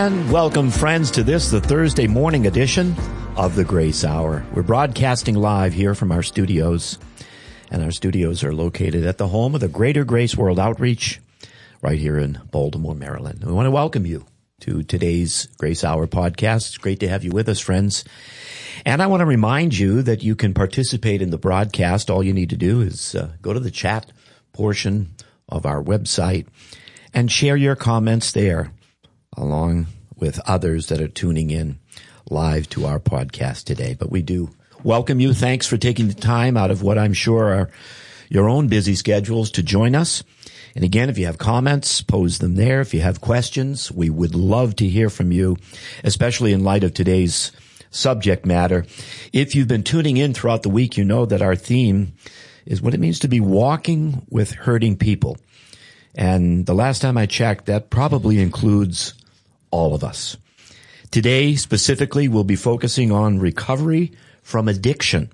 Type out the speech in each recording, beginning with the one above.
And welcome, friends, to this, the Thursday morning edition of the Grace Hour. We're broadcasting live here from our studios, and our studios are located at the home of the Greater Grace World Outreach right here in Baltimore, Maryland. We want to welcome you to today's Grace Hour podcast. It's great to have you with us, friends. And I want to remind you that you can participate in the broadcast. All you need to do is go to the chat portion of our website and share your comments there, along with others that are tuning in live to our podcast today. But we do welcome you. Thanks for taking the time out of what I'm sure are your own busy schedules to join us. And again, if you have comments, pose them there. If you have questions, we would love to hear from you, especially in light of today's subject matter. If you've been tuning in throughout the week, you know that our theme is what it means to be walking with hurting people. And the last time I checked, that probably includes all of us. Today, specifically, we'll be focusing on recovery from addiction.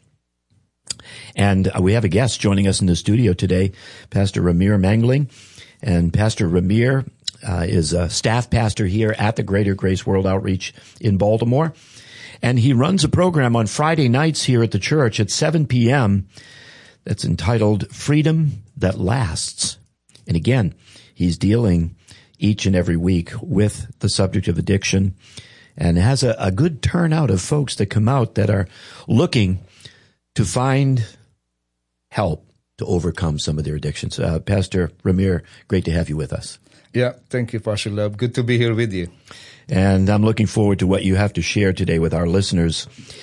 And we have a guest joining us in the studio today, Pastor Ramir Mangling. And Pastor Ramir is a staff pastor here at the Greater Grace World Outreach in Baltimore. And he runs a program on Friday nights here at the church at 7 p.m. that's entitled Freedom That Lasts. And again, he's dealing each and every week with the subject of addiction, and has a good turnout of folks that come out that are looking to find help to overcome some of their addictions. Pastor Ramir, great to have you with us. Yeah, thank you, Pastor Love. Good to be here with you. And I'm looking forward to what you have to share today with our listeners.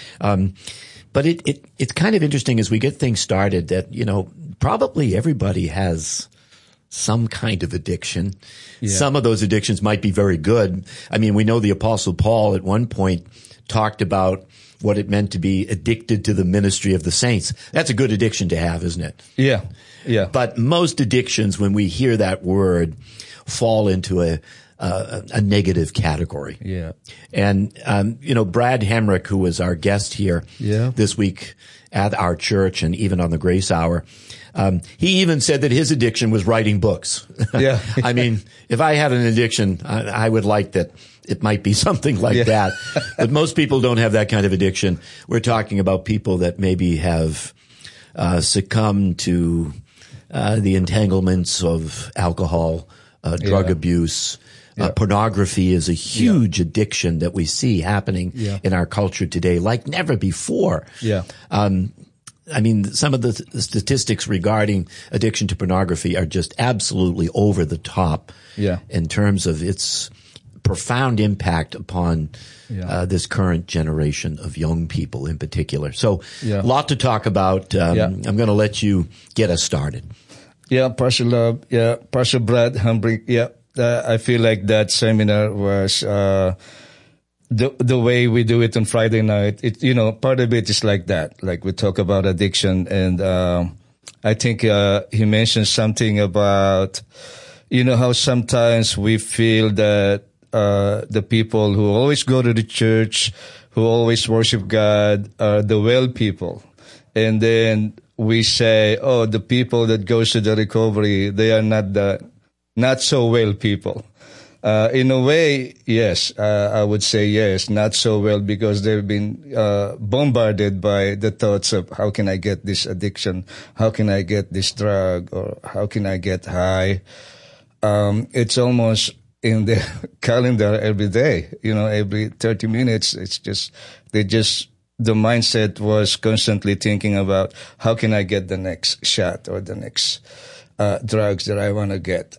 But it's kind of interesting as we get things started that, you know, probably everybody has some kind of addiction. Yeah. Some of those addictions might be very good. I mean, we know the Apostle Paul at one point talked about what it meant to be addicted to the ministry of the saints. That's a good addiction to have, isn't it? Yeah, yeah. But most addictions, when we hear that word, fall into a negative category. Yeah. And, Brad Hemrick, who was our guest here this week at our church and even on the Grace Hour, he even said that his addiction was writing books. Yeah. I mean, if I had an addiction, I would like that it might be something like that. But most people don't have that kind of addiction. We're talking about people that maybe have succumbed to the entanglements of alcohol, drug abuse. Pornography is a huge addiction that we see happening in our culture today like never before. Yeah. I mean, some of the statistics regarding addiction to pornography are just absolutely over the top in terms of its profound impact upon this current generation of young people in particular. So a lot to talk about. I'm going to let you get us started. Yeah, Pastor Love. Yeah, Pastor Brad Humbrick. Yeah, I feel like that seminar was the way we do it on Friday night. Part of it is like that. Like we talk about addiction, and I think he mentioned something about how sometimes we feel that the people who always go to the church, who always worship God, are the well people, and then we say, oh, the people that goes to the recovery, they are not so well people. In a way, yes, I would say yes, not so well, because they've been bombarded by the thoughts of how can I get this addiction, how can I get this drug, or how can I get high. It's almost in the calendar every day, every 30 minutes. It's just, the mindset was constantly thinking about how can I get the next shot or the next drugs that I want to get.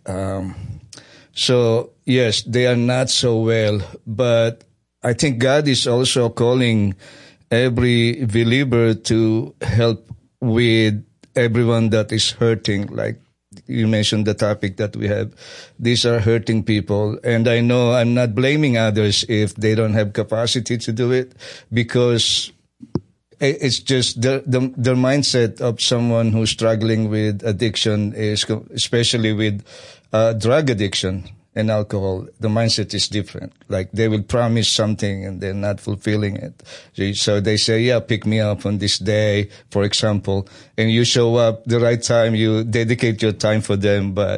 So, yes, they are not so well, but I think God is also calling every believer to help with everyone that is hurting. Like you mentioned the topic that we have. These are hurting people. And I know I'm not blaming others if they don't have capacity to do it, because it's just the mindset of someone who's struggling with addiction is, especially with drug addiction and alcohol, the mindset is different. Like they will promise something and they're not fulfilling it. So they say, pick me up on this day, for example, and you show up the right time, you dedicate your time for them, but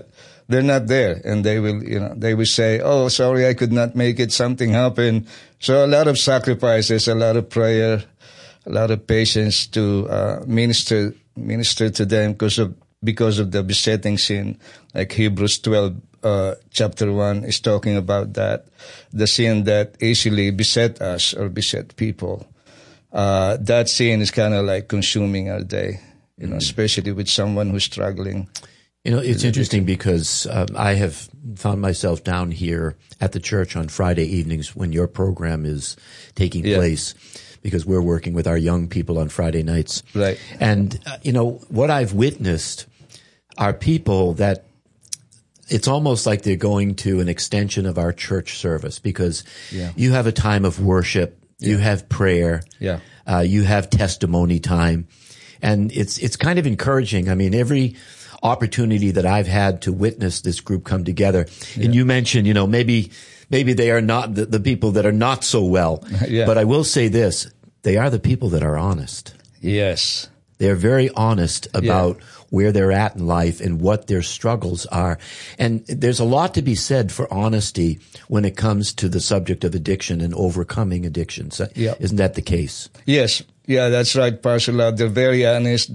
they're not there, and they will say, "Oh, sorry, I could not make it. Something happened." So a lot of sacrifices, a lot of prayer, a lot of patience to minister to them because of the besetting sin, like Hebrews 12, chapter 1 is talking about that, the sin that easily beset us or beset people. That sin is kind of like consuming our day, especially with someone who's struggling. It's interesting because I have found myself down here at the church on Friday evenings when your program is taking place, because we're working with our young people on Friday nights. Right. And, what I've witnessed are people that it's almost like they're going to an extension of our church service, because you have a time of worship, you have prayer, you have testimony time, and it's kind of encouraging. I mean, every opportunity that I've had to witness this group come together, and you mentioned, maybe they are not the people that are not so well, but I will say this, they are the people that are honest. Yes. They're very honest about where they're at in life and what their struggles are. And there's a lot to be said for honesty when it comes to the subject of addiction and overcoming addictions. Isn't that the case? Yes. Yeah, that's right, Pastor Love. They're very honest.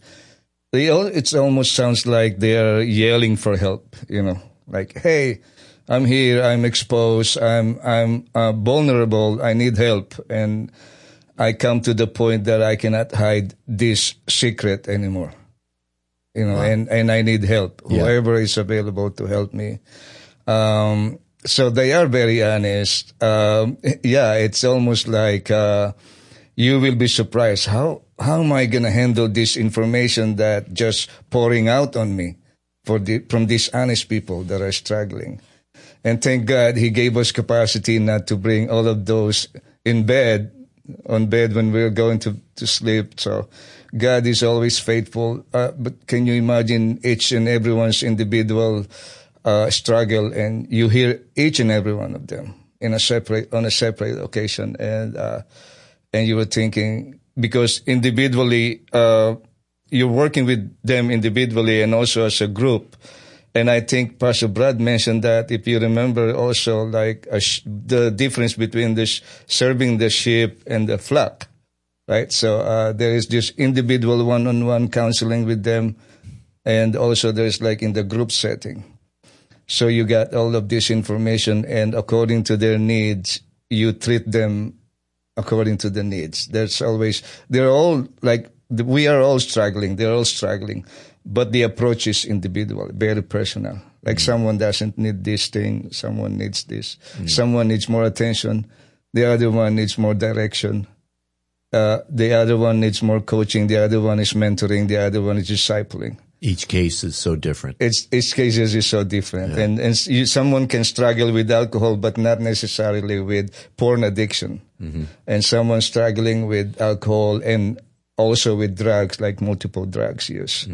It almost sounds like they're yelling for help, like, "Hey, I'm here, I'm exposed, I'm vulnerable, I need help, and I come to the point that I cannot hide this secret anymore, and I need help. Whoever is available to help me." So they are very honest. It's almost like you will be surprised. How am I going to handle this information that just pouring out on me from these honest people that are struggling? And thank God He gave us capacity not to bring all of those on bed when we're going to sleep. So God is always faithful. But can you imagine each and everyone's individual struggle, and you hear each and every one of them on a separate occasion, and you were thinking, because individually you're working with them individually and also as a group. And I think Pastor Brad mentioned that, if you remember, also like the difference between serving the sheep and the flock, right? So there is this individual one-on-one counseling with them, and also there's like in the group setting. So you got all of this information, and according to their needs, you treat them according to the needs. They're all like, we are all struggling, they're all struggling. But the approach is individual, very personal. Like someone doesn't need this thing, someone needs this. Someone needs more attention, the other one needs more direction. The other one needs more coaching, the other one is mentoring, the other one is discipling. Each case is so different. Each case is so different. Yeah. And someone can struggle with alcohol, but not necessarily with porn addiction. Mm-hmm. And someone struggling with alcohol and also with drugs, like multiple drugs use.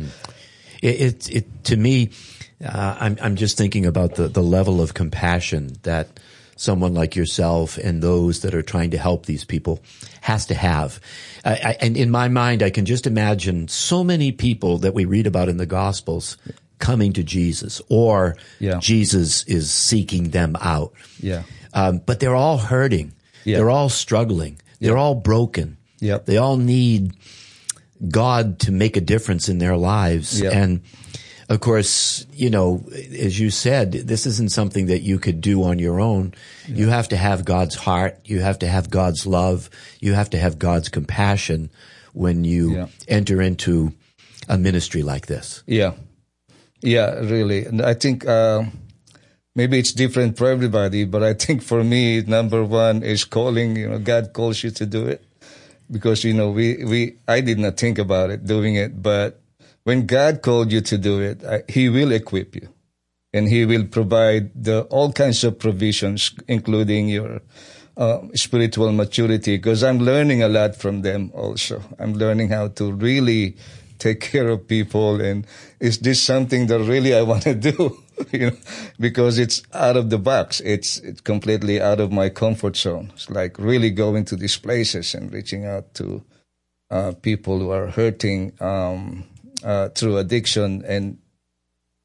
To me, I'm just thinking about the level of compassion that someone like yourself and those that are trying to help these people has to have. And in my mind, I can just imagine so many people that we read about in the Gospels coming to Jesus, or Jesus is seeking them out. Yeah. But they're all hurting. Yeah. They're all struggling. Yeah. They're all broken. Yep. They all need God to make a difference in their lives. Yep. And of course, as you said, this isn't something that you could do on your own. Yeah. You have to have God's heart. You have to have God's love. You have to have God's compassion when you enter into a ministry like this. Yeah. Yeah, really. And I think maybe it's different for everybody, but I think for me, number one is calling. God calls you to do it. Because, I did not think about it, doing it, but when God called you to do it, He will equip you, and He will provide all kinds of provisions, including your spiritual maturity, because I'm learning a lot from them also. I'm learning how to really take care of people, and is this something that really I want to do? Because it's out of the box. It's completely out of my comfort zone. It's like really going to these places and reaching out to people who are hurting through addiction. And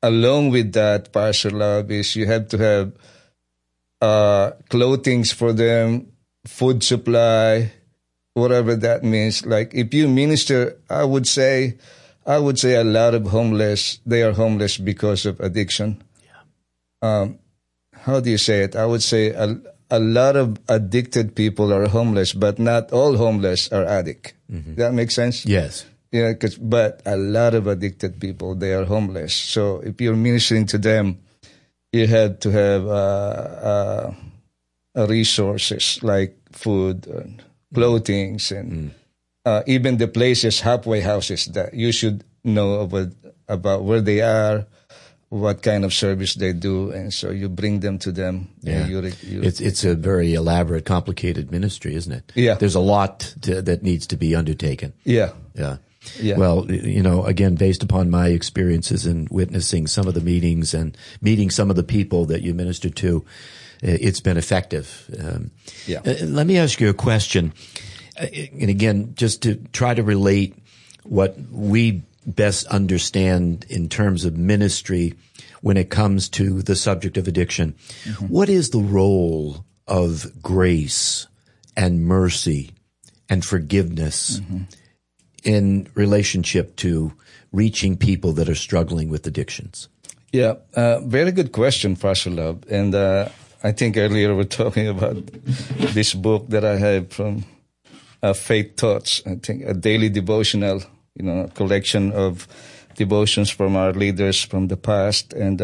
along with that, Pastor Love, is you have to have clothing for them, food supply, whatever that means. Like if you minister, I would say a lot of homeless, they are homeless because of addiction. Yeah. How do you say it? I would say a lot of addicted people are homeless, but not all homeless are addict. Mm-hmm. That makes sense? Yes. Yeah, but a lot of addicted people, they are homeless. So if you're ministering to them, you have to have resources like food and clothing and even the places, halfway houses, that you should know about where they are, what kind of service they do, and so you bring them to them. Yeah. It's a very elaborate, complicated ministry, isn't it? Yeah. There's a lot that needs to be undertaken. Yeah. Yeah. Yeah. Well, again, based upon my experiences in witnessing some of the meetings and meeting some of the people that you minister to, it's been effective. Let me ask you a question. And again, just to try to relate what we best understand in terms of ministry when it comes to the subject of addiction. Mm-hmm. What is the role of grace and mercy and forgiveness in relationship to reaching people that are struggling with addictions? Yeah, very good question, Pastor Love. And I think earlier we were talking about this book that I have from Faith Thoughts, I think a daily devotional, a collection of devotions from our leaders from the past. And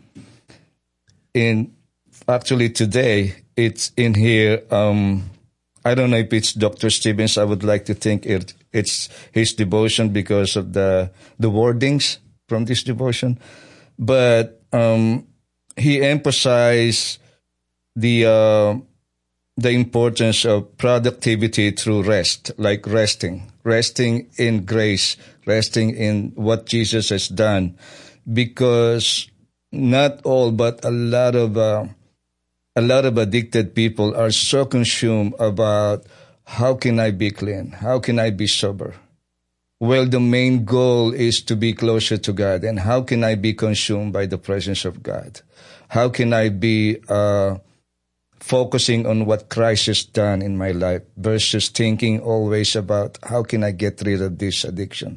actually today, it's in here. I don't know if it's Dr. Stevens. I would like to think it's his devotion because of the wordings from this devotion. But he emphasized the importance of productivity through rest, like resting in grace, resting in what Jesus has done, because not all, but a lot of addicted people are so consumed about how can I be clean, how can I be sober. Well, the main goal is to be closer to God, and how can I be consumed by the presence of God? How can I be focusing on what Christ has done in my life versus thinking always about how can I get rid of this addiction.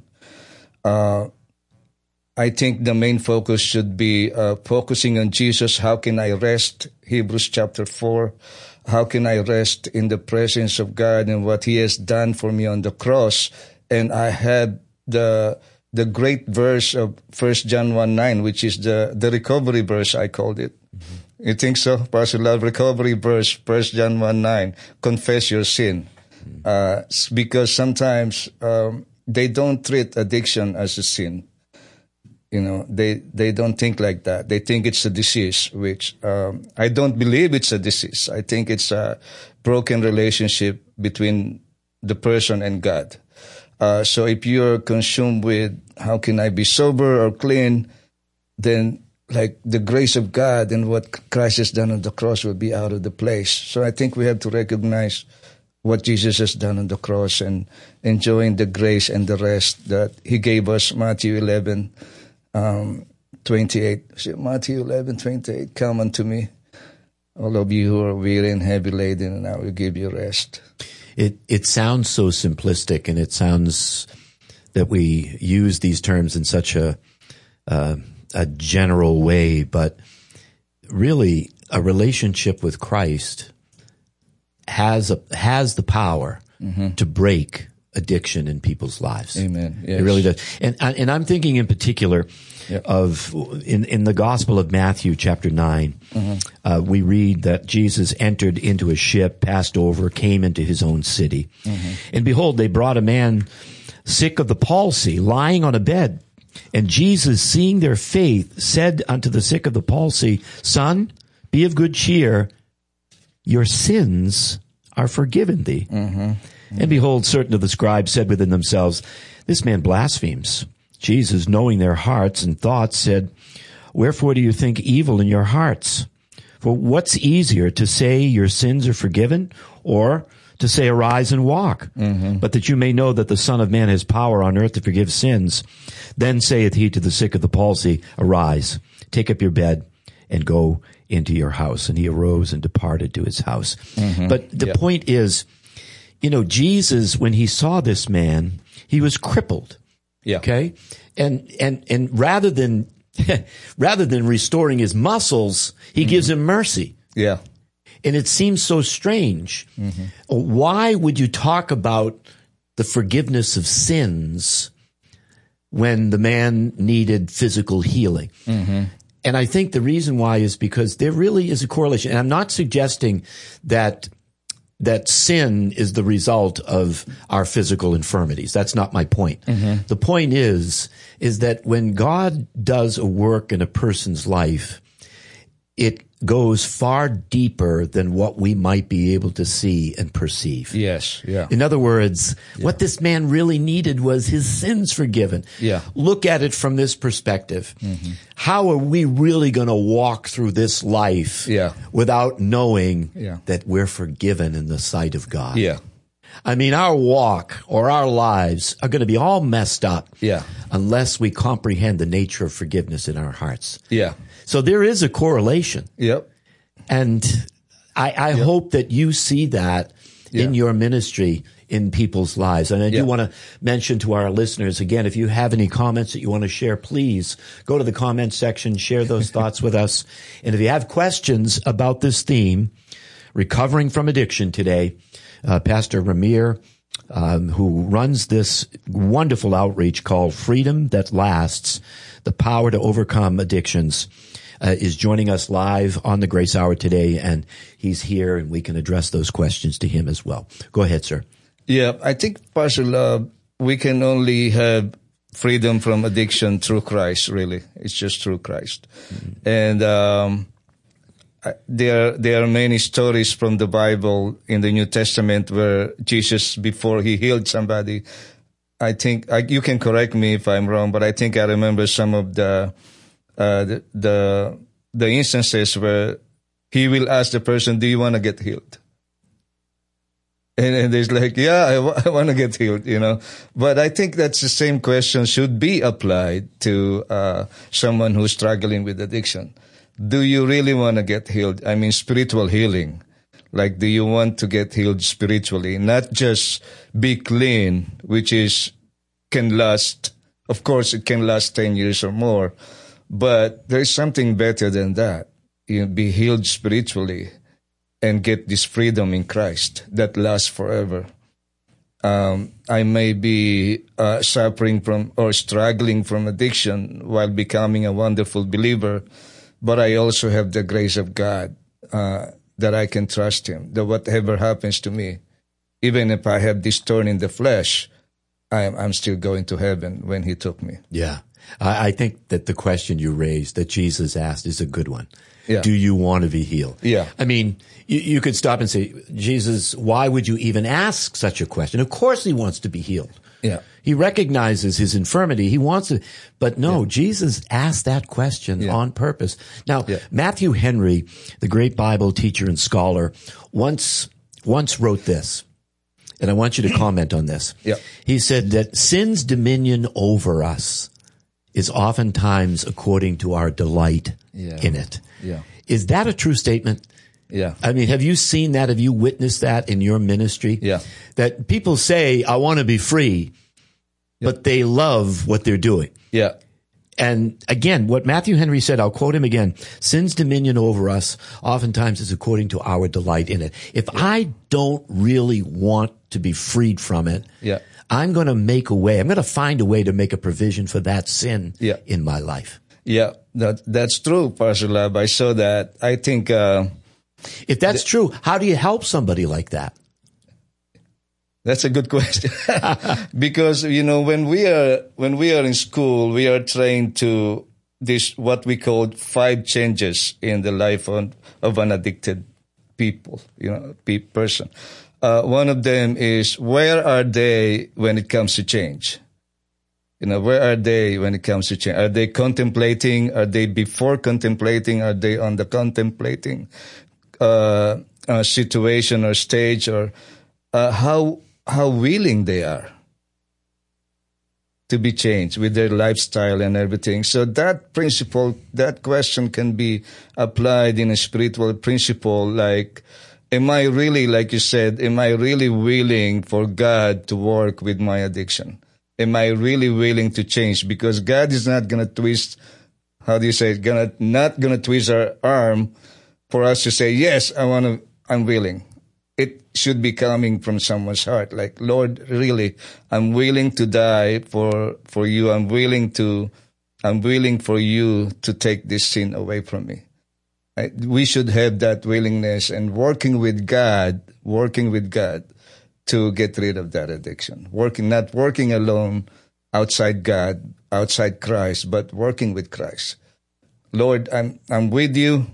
I think the main focus should be focusing on Jesus. How can I rest? Hebrews chapter 4. How can I rest in the presence of God and what He has done for me on the cross? And I had the great verse of 1 John 1:9, which is the recovery verse, I called it. Mm-hmm. You think so, Pastor Love? Recovery verse, 1 John 1:9, confess your sin. Because sometimes they don't treat addiction as a sin. They don't think like that. They think it's a disease, which I don't believe it's a disease. I think it's a broken relationship between the person and God. So if you're consumed with how can I be sober or clean, then like the grace of God and what Christ has done on the cross will be out of the place. So I think we have to recognize what Jesus has done on the cross and enjoying the grace and the rest that He gave us. Matthew 11:28. Matthew 11:28. Come unto me, all of you who are weary and heavy laden, and I will give you rest. It sounds so simplistic, and it sounds that we use these terms in such a general way, but really a relationship with Christ has the power to break addiction in people's lives. Amen. Yes. It really does. And I'm thinking in particular of in the Gospel of Matthew chapter 9, we read that Jesus entered into a ship, passed over, came into His own city. And behold, they brought a man sick of the palsy, lying on a bed. And Jesus, seeing their faith, said unto the sick of the palsy, Son, be of good cheer, your sins are forgiven thee. And behold, certain of the scribes said within themselves, This man blasphemes. Jesus, knowing their hearts and thoughts, said, Wherefore do you think evil in your hearts? For what's easier, to say your sins are forgiven, or to say, arise and walk, but that you may know that the Son of Man has power on earth to forgive sins. Then saith he to the sick of the palsy, arise, take up your bed, and go into your house. And he arose and departed to his house. But the point is, Jesus, when he saw this man, he was crippled. Yeah. Okay. And rather than restoring his muscles, he gives him mercy. Yeah. And it seems so strange. Why would you talk about the forgiveness of sins when the man needed physical healing? And I think the reason why is because there really is a correlation. And I'm not suggesting that sin is the result of our physical infirmities. That's not my point. The point is that when God does a work in a person's life, it goes far deeper than what we might be able to see and perceive. Yes, yeah. In other words, what this man really needed was his sins forgiven. Yeah. Look at it from this perspective. How are we really going to walk through this life without knowing that we're forgiven in the sight of God? Yeah. I mean, our walk or our lives are going to be all messed up unless we comprehend the nature of forgiveness in our hearts. Yeah. So there is a correlation. Yep. And I hope that you see that in your ministry in people's lives. And I do want to mention to our listeners, again, if you have any comments that you want to share, please go to the comment section, share those thoughts with us. And if you have questions about this theme, recovering from addiction today, Pastor Ramir, who runs this wonderful outreach called Freedom That Lasts, the Power to Overcome Addictions, is joining us live on the Grace Hour today, and he's here, and we can address those questions to him as well. Go ahead, sir. Yeah, I think, Pastor Love, we can only have freedom from addiction through Christ, really. It's just through Christ. And there are many stories from the Bible in the New Testament where Jesus, before he healed somebody, I think, you can correct me if I'm wrong, but I think I remember some of the instances where he will ask the person, do you want to get healed? And there's like, I want to get healed, But I think that's the same question should be applied to someone who's struggling with addiction. Do you really want to get healed? I mean, spiritual healing. Like, do you want to get healed spiritually? Not just be clean, which can last, of course, it can last 10 years or more. But there's something better than that. Be healed spiritually and get this freedom in Christ that lasts forever. I may be suffering from or struggling from addiction while becoming a wonderful believer, but I also have the grace of God that I can trust Him, that whatever happens to me, even if I have this thorn in the flesh, I'm still going to heaven when He took me. Yeah. I think that the question you raised that Jesus asked is a good one. Yeah. Do you want to be healed? Yeah. I mean, you could stop and say, Jesus, why would you even ask such a question? Of course He wants to be healed. Yeah. He recognizes his infirmity. He wants it. But no, Jesus asked that question on purpose. Now, Matthew Henry, the great Bible teacher and scholar, once wrote this, and I want you to comment on this. Yeah. He said that sin's dominion over us is oftentimes according to our delight in it. Yeah. Is that a true statement? Yeah. I mean, have you seen that? Have you witnessed that in your ministry? Yeah. That people say, I want to be free, but they love what they're doing. Yeah. And again, what Matthew Henry said, I'll quote him again, sin's dominion over us oftentimes is according to our delight in it. If I don't really want to be freed from it, I'm going to make a way. I'm going to find a way to make a provision for that sin in my life. Yeah, that's true, Pastor Lab. I saw that. I think if that's true, how do you help somebody like that? That's a good question. Because, when we are in school, we are trained to this, what we call 5 changes in the life of an addicted person. One of them is, where are they when it comes to change? Where are they when it comes to change? Are they contemplating? Are they before contemplating? Are they on the contemplating situation or stage? Or how willing they are to be changed with their lifestyle and everything. So that principle, that question can be applied in a spiritual principle, like, am I really, like you said, am I really willing for God to work with my addiction? Am I really willing to change? Because God is not going to twist, how do you say it, not going to twist our arm for us to say, yes, I'm willing. It should be coming from someone's heart. Like, Lord, really, I'm willing to die for you. I'm willing for you to take this sin away from me. Right? We should have that willingness and working with God to get rid of that addiction. Not working alone outside God, outside Christ, but working with Christ. Lord, I'm with you.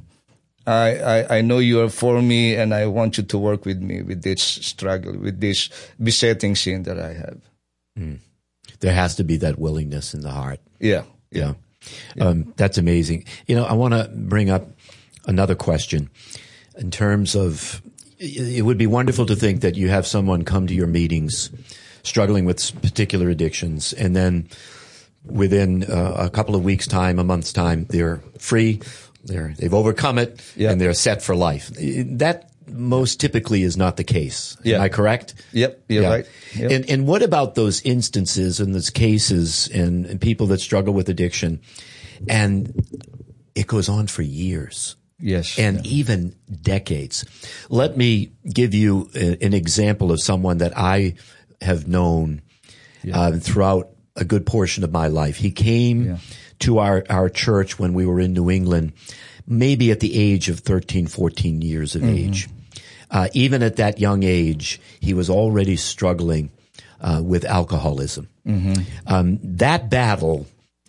I know you are for me, and I want you to work with me with this struggle, with this besetting sin that I have. There has to be that willingness in the heart. Yeah. That's amazing. I want to bring up another question in terms of, it would be wonderful to think that you have someone come to your meetings struggling with particular addictions, and then within a couple of weeks' time, a month's time, they're free. They've overcome it, and they're set for life. That most typically is not the case. Am I correct? Yep, you're right. Yep. And what about those instances and those cases and people that struggle with addiction, and it goes on for years? Yes. And even decades. Let me give you an example of someone that I have known throughout a good portion of my life. He came to our church when we were in New England, maybe at the age of 13, 14 years of age. Even at that young age, he was already struggling with alcoholism. That battle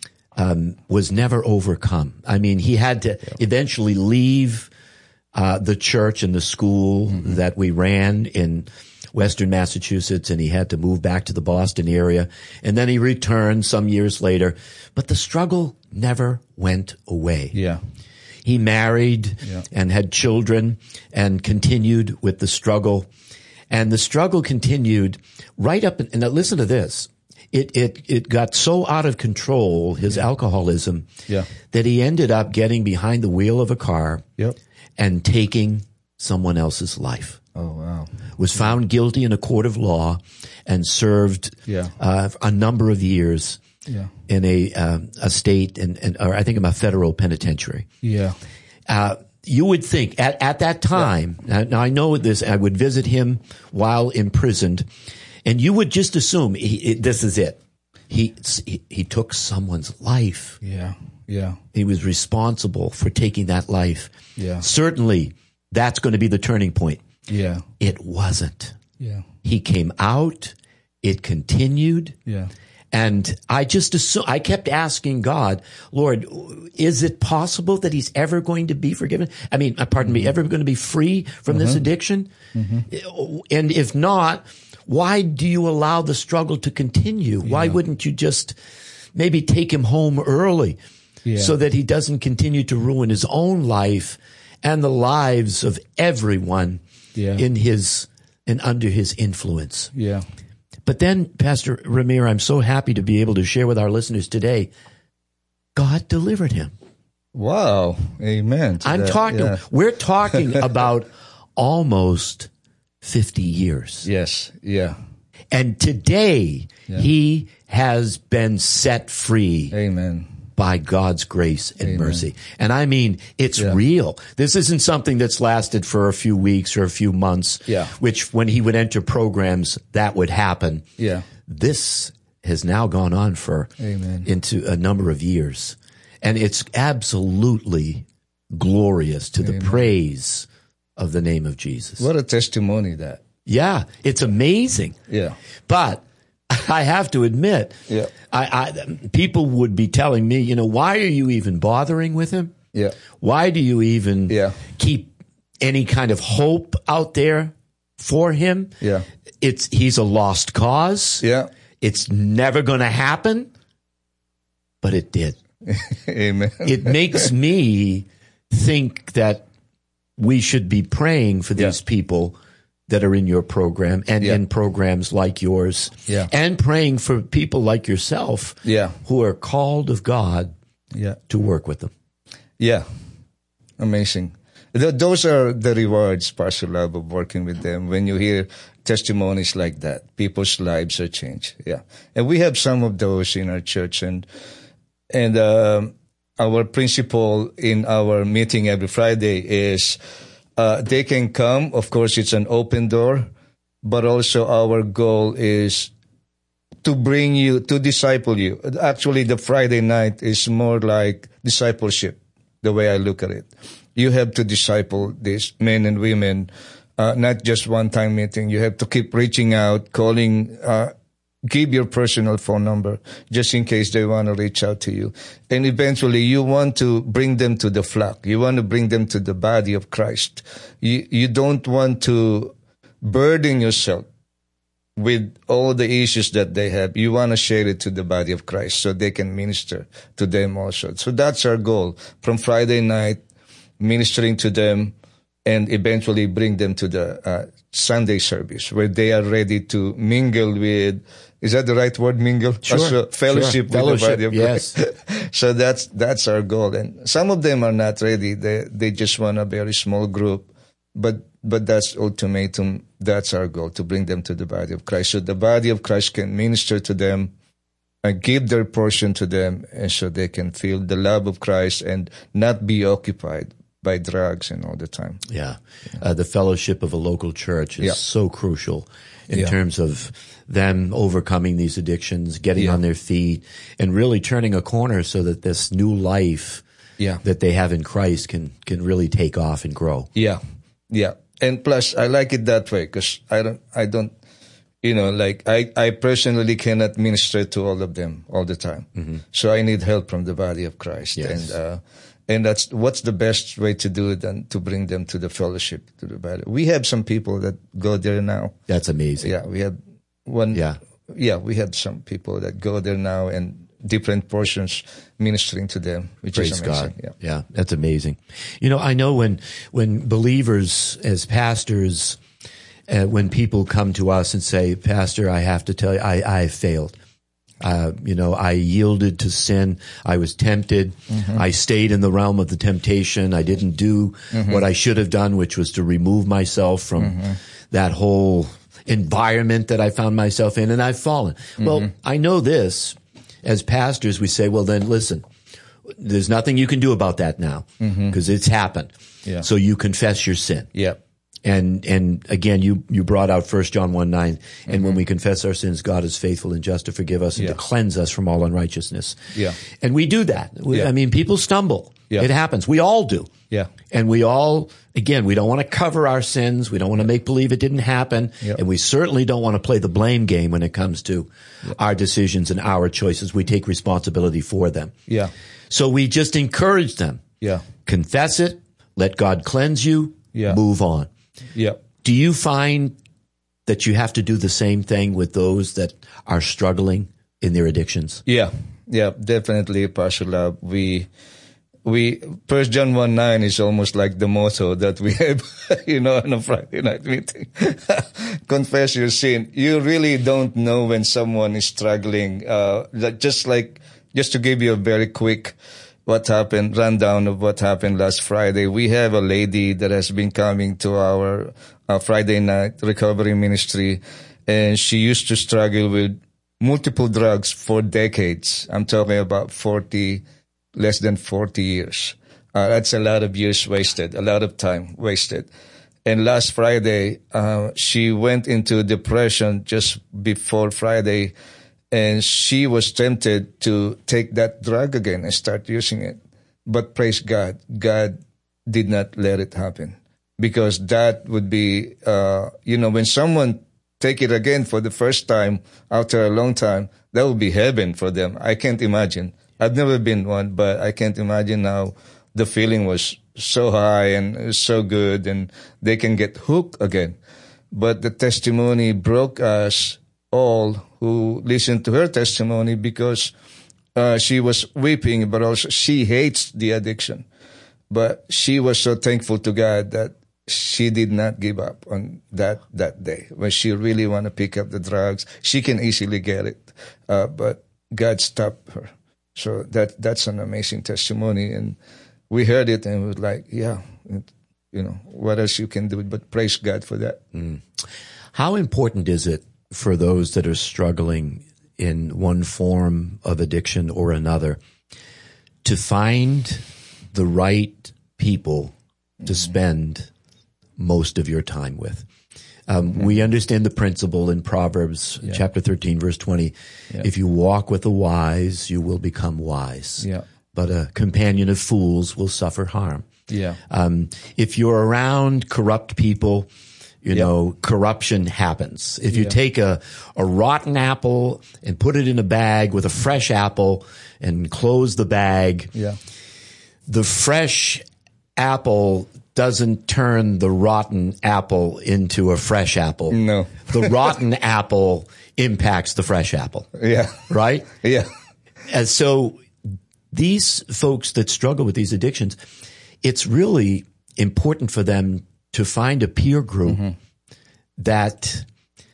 was never overcome. I mean, he had to eventually leave the church and the school that we ran in Western Massachusetts, and he had to move back to the Boston area. And then he returned some years later. But the struggle never went away. Yeah. He married and had children and continued with the struggle. And the struggle continued right up, and now listen to this. It got so out of control, his alcoholism, that he ended up getting behind the wheel of a car and taking someone else's life. Oh, wow. Was found guilty in a court of law and served a number of years in a state or I think a federal penitentiary. Yeah. You would think at that time, now I know this, I would visit him while imprisoned, and you would just assume this is it. He took someone's life. Yeah. Yeah. He was responsible for taking that life. Yeah. Certainly, that's going to be the turning point. Yeah. It wasn't. Yeah. He came out. It continued. Yeah. And I kept asking God, Lord, is it possible that he's ever going to be forgiven? I mean, pardon me, ever going to be free from this addiction? And if not, why do you allow the struggle to continue? Why wouldn't you just maybe take him home early so that he doesn't continue to ruin his own life and the lives of everyone in under his influence? Yeah. But then, Pastor Ramir, I'm so happy to be able to share with our listeners today, God delivered him. Wow. Amen. We're talking about almost 50 years. Yes. Yeah. And today, he has been set free. Amen. By God's grace and mercy. And I mean, it's real. This isn't something that's lasted for a few weeks or a few months, which when he would enter programs, that would happen. Yeah. This has now gone on into a number of years. And it's absolutely glorious to the praise of the name of Jesus. What a testimony that. Yeah, it's amazing. Yeah. But I have to admit, people would be telling me, why are you even bothering with him? Yeah. Why do you even keep any kind of hope out there for him? Yeah. He's a lost cause. Yeah. It's never going to happen. But it did. Amen. It makes me think that we should be praying for these people that are in your program and in programs like yours, and praying for people like yourself who are called of God to work with them. Yeah, amazing. Those are the rewards, Pastor Love, of working with them. When you hear testimonies like that, people's lives are changed. Yeah, and we have some of those in our church, and our principle in our meeting every Friday is they can come. Of course, it's an open door, but also our goal is to bring you, to disciple you. Actually, the Friday night is more like discipleship, the way I look at it. You have to disciple these men and women, not just one-time meeting. You have to keep reaching out, calling, give your personal phone number just in case they want to reach out to you. And eventually you want to bring them to the flock. You want to bring them to the body of Christ. You don't want to burden yourself with all the issues that they have. You want to share it to the body of Christ so they can minister to them also. So that's our goal. From Friday night, ministering to them, and eventually bring them to the Sunday service where they are ready to mingle with, is that the right word, mingle? Sure. Fellowship with the body of Christ. Yes. So that's our goal. And some of them are not ready. They just want a very small group. But that's ultimatum. That's our goal, to bring them to the body of Christ. So the body of Christ can minister to them and give their portion to them, and so they can feel the love of Christ and not be occupied by drugs and all the time. Yeah. The fellowship of a local church is so crucial in terms of them overcoming these addictions, getting on their feet, and really turning a corner so that this new life that they have in Christ can really take off and grow. Yeah. Yeah. And plus, I like it that way because I don't, like I personally cannot minister to all of them all the time. Mm-hmm. So I need help from the body of Christ. Yes. And that's what's the best way to do it than to bring them to the fellowship, to the body. We have some people that go there now. That's amazing. Yeah, we have one. Yeah, we have some people that go there now and different portions ministering to them, which Praise is amazing. God. Yeah, that's amazing. I know when believers as pastors, when people come to us and say, Pastor, I have to tell you, I failed. I yielded to sin. I was tempted. Mm-hmm. I stayed in the realm of the temptation. I didn't do what I should have done, which was to remove myself from that whole environment that I found myself in, and I've fallen. Well, I know this. As pastors, we say, well, then listen, there's nothing you can do about that now because it's happened. Yeah. So you confess your sin. Yeah. And again, you brought out 1 John 1:9, and when we confess our sins, God is faithful and just to forgive us and to cleanse us from all unrighteousness. Yeah. And we do that. I mean, people stumble. Yeah. It happens. We all do. Yeah. And we all, again, we don't want to cover our sins. We don't want to make believe it didn't happen. Yep. And we certainly don't want to play the blame game when it comes to our decisions and our choices. We take responsibility for them. Yeah. So we just encourage them. Yeah. Confess it. Let God cleanse you. Yeah. Move on. Yeah. Do you find that you have to do the same thing with those that are struggling in their addictions? Yeah. Yeah, definitely, Pastor Love. We 1 John 1:9 is almost like the motto that we have, on a Friday night meeting. Confess your sin. You really don't know when someone is struggling. Just to give you a very quick rundown of what happened last Friday. We have a lady that has been coming to our Friday night recovery ministry, and she used to struggle with multiple drugs for decades. I'm talking about less than 40 years. That's a lot of years wasted, a lot of time wasted. And last Friday, she went into depression just before Friday, and she was tempted to take that drug again and start using it. But praise God, God did not let it happen. Because that would be, when someone take it again for the first time after a long time, that would be heaven for them. I can't imagine. I've never been one, but I can't imagine how the feeling was so high and so good, and they can get hooked again. But the testimony broke us all who listened to her testimony, because she was weeping, but also she hates the addiction. But she was so thankful to God that she did not give up on that day. When she really want to pick up the drugs, she can easily get it, but God stopped her. So that's an amazing testimony, and we heard it and we were like, yeah, what else you can do? But praise God for that. How important is it for those that are struggling in one form of addiction or another to find the right people to spend most of your time with? We understand the principle in Proverbs chapter 13, verse 20. Yeah. If you walk with the wise, you will become wise. Yeah. But a companion of fools will suffer harm. Yeah. If you're around corrupt people, you know, corruption happens. If you take a rotten apple and put it in a bag with a fresh apple and close the bag, the fresh apple doesn't turn the rotten apple into a fresh apple. No. The rotten apple impacts the fresh apple. Yeah. Right? Yeah. And so these folks that struggle with these addictions, it's really important for them to find a peer group that,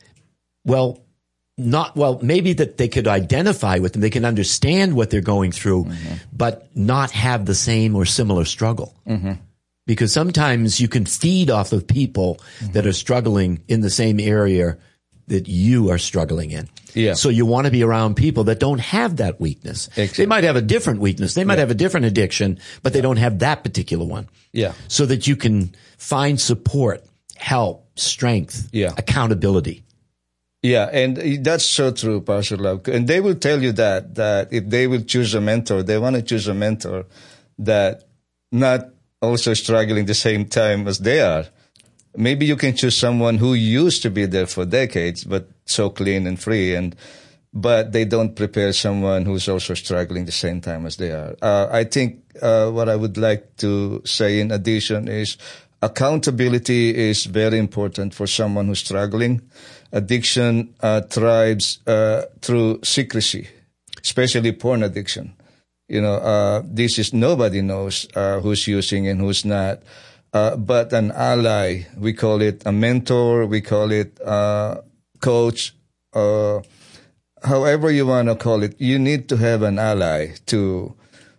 maybe that they could identify with them, they can understand what they're going through, but not have the same or similar struggle. Because sometimes you can feed off of people that are struggling in the same area that you are struggling in. Yeah. So you want to be around people that don't have that weakness. Exactly. They might have a different weakness. They might have a different addiction, but they don't have that particular one. Yeah. So that you can find support, help, strength, accountability. Yeah, and that's so true, Pastor Love. And they will tell you that if they will choose a mentor, they want to choose a mentor that not also struggling the same time as they are. Maybe you can choose someone who used to be there for decades, but so clean and free, but they don't prepare someone who's also struggling the same time as they are. I think what I would like to say in addition is accountability is very important for someone who's struggling. Addiction thrives through secrecy, especially porn addiction. This is nobody knows who's using and who's not. But an ally, we call it a mentor, we call it coach, however you want to call it. You need to have an ally to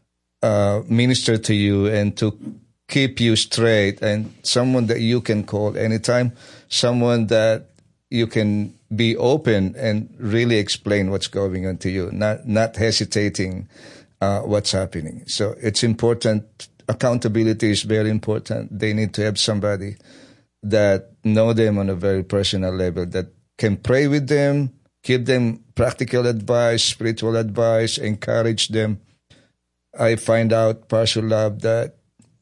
minister to you and to keep you straight, and someone that you can call anytime, someone that you can be open and really explain what's going on to you, not hesitating what's happening. So it's important. Accountability is very important. They need to have somebody that know them on a very personal level, that can pray with them, give them practical advice, spiritual advice, encourage them. I find out, Pastor Love, that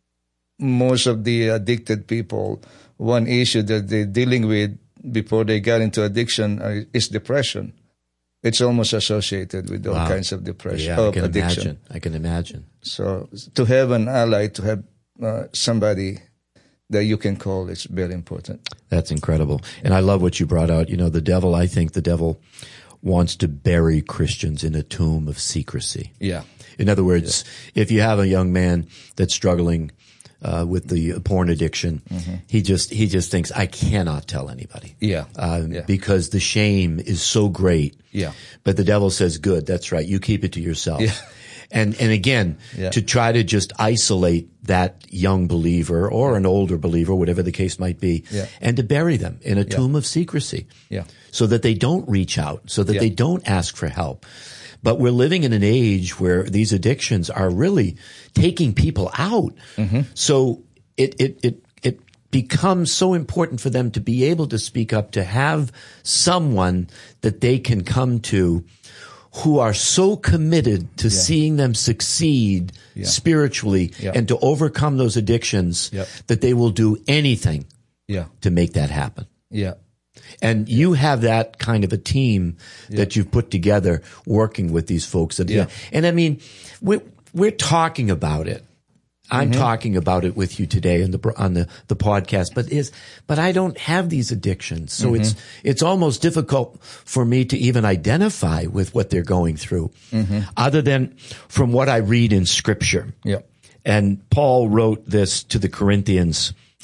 most of the addicted people, one issue that they're dealing with before they got into addiction is depression. It's almost associated with all kinds of depression, addiction. I can imagine. So to have an ally, to have somebody that you can call is very important. That's incredible. And I love what you brought out. I think the devil wants to bury Christians in a tomb of secrecy. Yeah. In other words, if you have a young man that's struggling with the porn addiction, he just thinks, I cannot tell anybody. Because the shame is so great. Yeah. But the devil says, good, that's right. You keep it to yourself. Yeah. And again, to try to just isolate that young believer or an older believer, whatever the case might be, and to bury them in a tomb of secrecy. Yeah. So that they don't reach out, so that they don't ask for help. But we're living in an age where these addictions are really taking people out. So it becomes so important for them to be able to speak up, to have someone that they can come to who are so committed to seeing them succeed spiritually and to overcome those addictions that they will do anything to make that happen. Yeah. And you have that kind of a team that you've put together working with these folks. And I mean, we're talking about it. I'm talking about it with you today on the podcast, but I don't have these addictions. So it's almost difficult for me to even identify with what they're going through, other than from what I read in Scripture. Yeah. And Paul wrote this to the Corinthians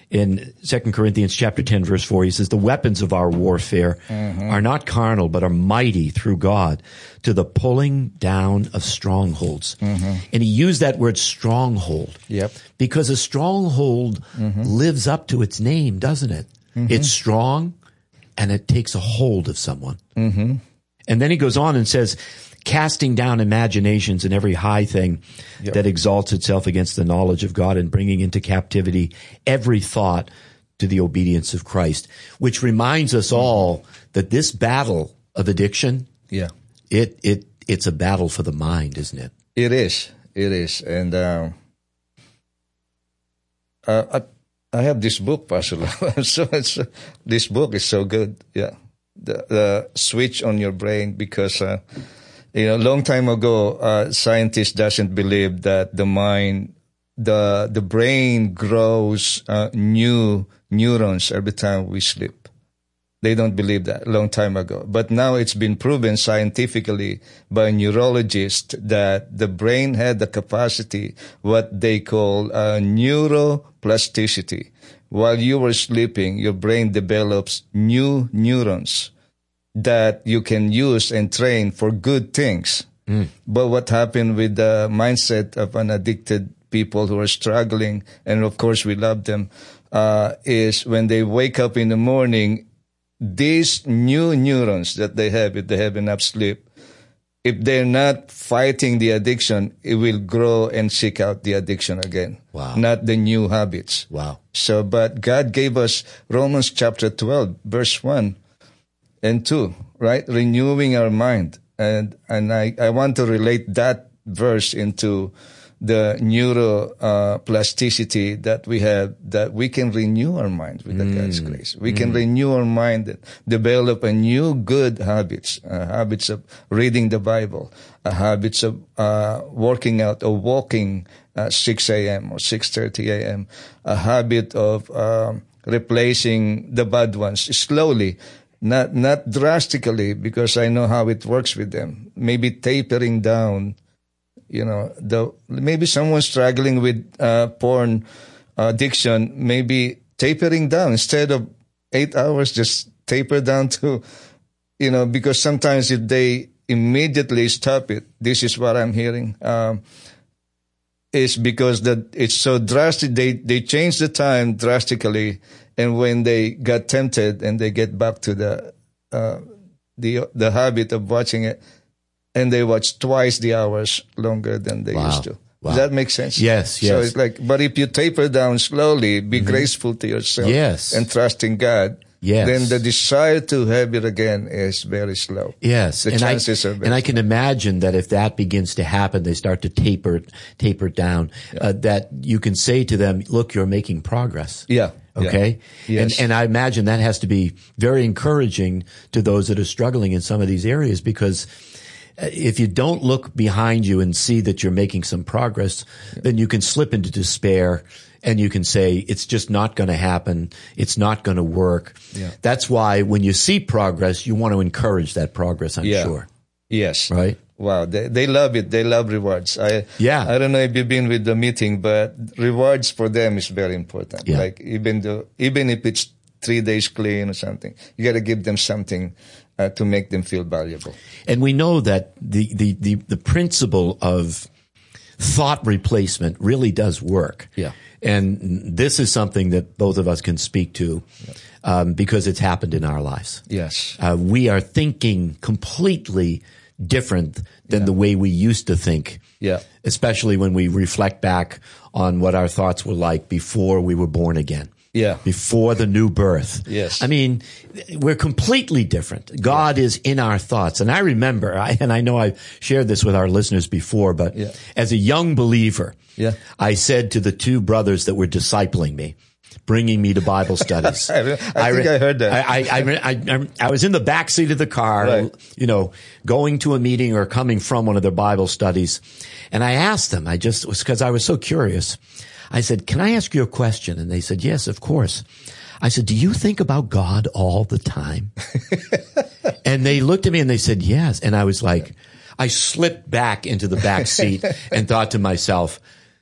in 2 Corinthians chapter 10, verse 4, he says, the weapons of our warfare are not carnal, but are mighty through God to the pulling down of strongholds. And he used that word stronghold. Yep. Because a stronghold lives up to its name, doesn't it? It's strong and it takes a hold of someone. And then he goes on and says, casting down imaginations and every high thing that exalts itself against the knowledge of God, and bringing into captivity every thought to the obedience of Christ, which reminds us all that this battle of addiction, it's a battle for the mind, isn't it? It is. It is. And I have this book, Pastor Love. This book is so good. Yeah. The switch on your brain, because a long time ago, scientists doesn't believe that the mind, the brain grows new neurons every time we sleep. They don't believe that a long time ago. But now it's been proven scientifically by neurologists that the brain had the capacity, what they call neuroplasticity. While you were sleeping, your brain develops new neurons that you can use and train for good things. But what happened with the mindset of an addicted people who are struggling, and of course we love them, is when they wake up in the morning, these new neurons that they have, if they have enough sleep, if they're not fighting the addiction, it will grow and seek out the addiction again. Wow. Not the new habits. Wow. So, but God gave us Romans chapter 12, verse 1 and 2, right? Renewing our mind. And I want to relate that verse into the neuroplasticity that we have, that we can renew our mind with God's grace. We can renew our mind and develop a new good habits, habits of reading the Bible, habits of working out or walking at 6 a.m. or 6:30 a.m., a habit of replacing the bad ones slowly, not drastically, because I know how it works with them. Maybe tapering down. Maybe someone struggling with porn addiction, maybe tapering down instead of 8 hours, just taper down to, because sometimes if they immediately stop it, this is what I'm hearing, is because that it's so drastic. They change the time drastically, and when they got tempted and they get back to the habit of watching it, and they watch twice the hours longer than they used to. Wow. Does that make sense? Yes. So it's like, but if you taper down slowly, be graceful to yourself, and trust in God, then the desire to have it again is very slow. Yes. The chances are very And I can imagine that if that begins to happen, they start to taper down, that you can say to them, look, you're making progress. Yeah. Okay? Yeah. Yes. And I imagine that has to be very encouraging to those that are struggling in some of these areas, because if you don't look behind you and see that you're making some progress, then you can slip into despair, and you can say, it's just not going to happen. It's not going to work. Yeah. That's why when you see progress, you want to encourage that progress, I'm sure. Yes. Right? Wow. They love it. They love rewards. I don't know if you've been with the meeting, but rewards for them is very important. Yeah. Like even if it's 3 days clean or something, you got to give them something to make them feel valuable. And we know that the principle of thought replacement really does work. Yeah. And this is something that both of us can speak to because it's happened in our lives. Yes. We are thinking completely different than the way we used to think. Yeah. Especially when we reflect back on what our thoughts were like before we were born again. Yeah. Before the new birth. Yes. I mean, we're completely different. God is in our thoughts. And I remember, and I know I've shared this with our listeners before, but as a young believer, I said to the two brothers that were discipling me, bringing me to Bible studies. I think I heard that. I was in the back seat of the car, going to a meeting or coming from one of their Bible studies. And I asked them, because I was so curious. I said, can I ask you a question? And they said, yes, of course. I said, do you think about God all the time? And they looked at me and they said, yes. And I was like, I slipped back into the back seat and thought to myself,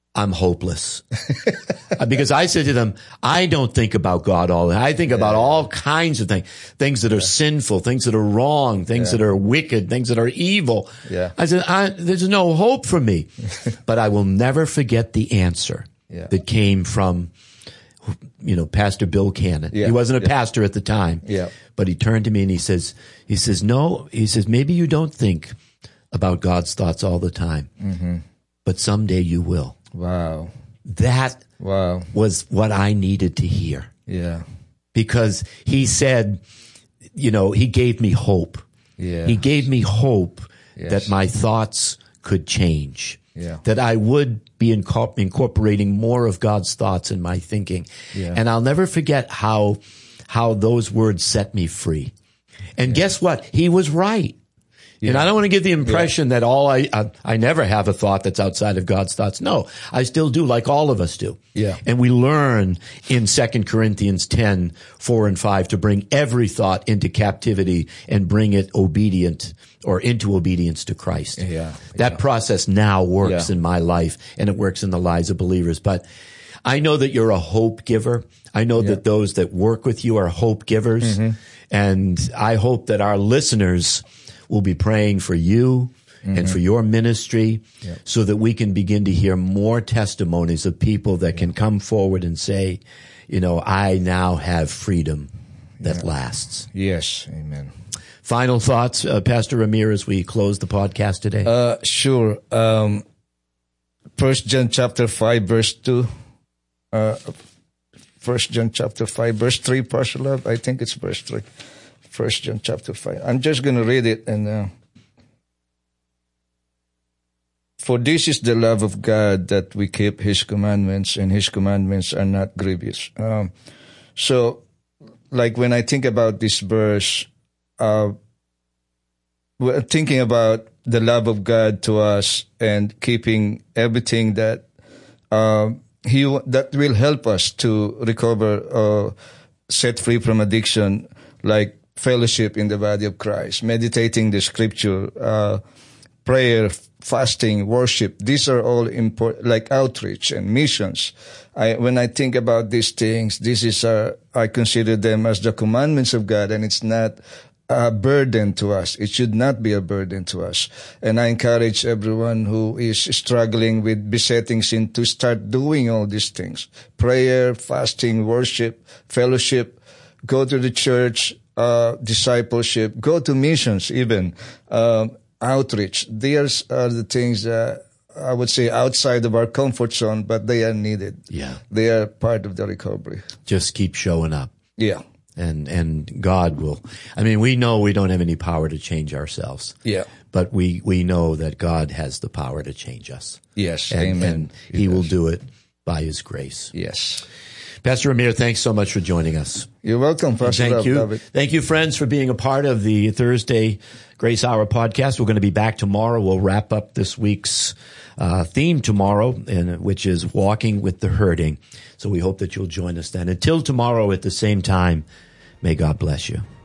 I'm hopeless. Because I said to them, I don't think about God all the time. I think about all kinds of things that are sinful, things that are wrong, things that are wicked, things that are evil. Yeah. I said, there's no hope for me. But I will never forget the answer that came from, Pastor Bill Cannon. Yeah. He wasn't a pastor at the time. Yeah. But he turned to me and he says, no, he says, maybe you don't think about God's thoughts all the time, but someday you will. Wow. That was what I needed to hear. Yeah. Because he said, he gave me hope. Yeah. He gave me hope that my thoughts could change. Yeah. That I would be incorporating more of God's thoughts in my thinking. Yeah. And I'll never forget how those words set me free. And guess what? He was right. And I don't want to give the impression that I never have a thought that's outside of God's thoughts. No, I still do, like all of us do. Yeah. And we learn in 2 Corinthians 10, 4 and 5 to bring every thought into captivity and bring it into obedience to Christ. Yeah. That process now works in my life, and it works in the lives of believers. But I know that you're a hope giver. I know that those that work with you are hope givers. And I hope that our listeners will be praying for you and for your ministry so that we can begin to hear more testimonies of people that can come forward and say, I now have freedom that lasts. Yes. Amen. Final thoughts, Pastor Ramir, as we close the podcast today? Sure. 1 John chapter 5, verse 2. 1 John chapter 5, verse 3, Pastor Love. I think it's verse 3. 1 John chapter 5. I'm just going to read it. And for this is the love of God, that we keep His commandments, and His commandments are not grievous. So, like when I think about this verse, we're thinking about the love of God to us and keeping everything that that will help us to recover, set free from addiction, like fellowship in the body of Christ, meditating the scripture, prayer, fasting, worship. These are all important, like outreach and missions. When I think about these things, I consider them as the commandments of God, and it's not a burden to us. It should not be a burden to us. And I encourage everyone who is struggling with besetting sin to start doing all these things. Prayer, fasting, worship, fellowship, go to the church, discipleship, go to missions even, outreach. These are the things that I would say outside of our comfort zone, but they are needed. Yeah. They are part of the recovery. Just keep showing up. Yeah. And God will, we know we don't have any power to change ourselves. Yeah. But we know that God has the power to change us. Yes. Amen. Amen. And He will do it by His grace. Yes. Pastor Ramir, thanks so much for joining us. You're welcome, Pastor. Thank you. David. Thank you, friends, for being a part of the Thursday Grace Hour podcast. We're going to be back tomorrow. We'll wrap up this week's theme tomorrow, which is walking with the hurting. So we hope that you'll join us then. Until tomorrow at the same time, may God bless you.